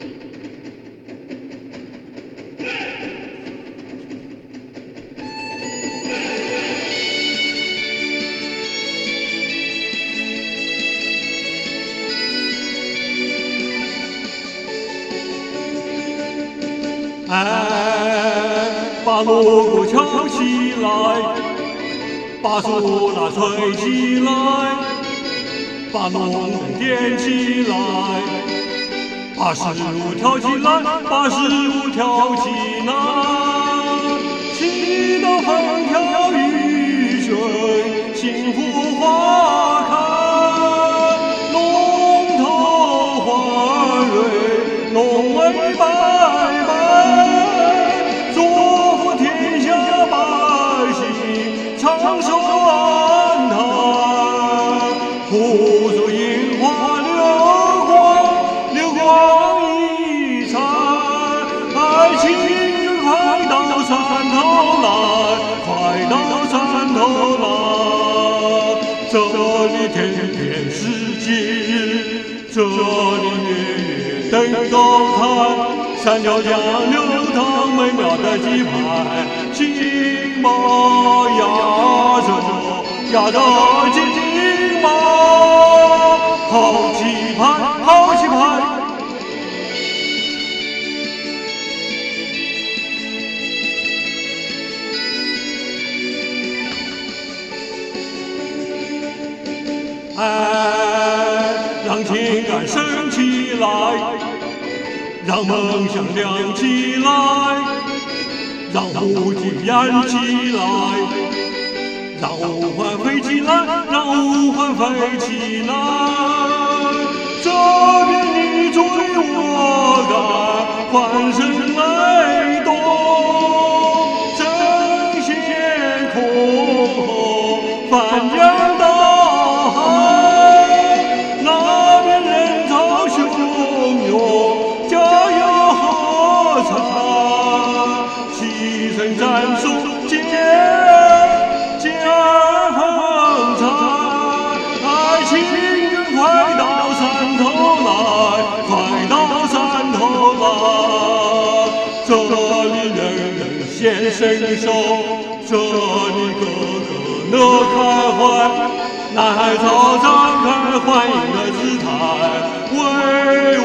把锣鼓敲起来，把唢呐吹起来，把龙灯点起来，把十五跳起来，把十五跳起来，祈祷风调雨顺，幸福花开，龙头花蕊，龙尾摆摆。长寿安泰，护住樱花流光溢彩，爱情快到山头来，快到山头来。这里天天是节日，这里月月登高台，山脚下流淌美妙的鸡排，金毛压着金马，好气派，好气派。让情感升起来，让梦想亮起来，让呼吸燃起来，让五环飞起来，让五环飞起来。这边你追我赶，欢声雷动，争先恐后，翻江倒海。那边人潮汹涌，加油喝彩，齐声赞颂风采，爱情快到山头来，快到山头来。这里人人献身手，这里个个乐开怀，男孩草张开欢迎的姿态，为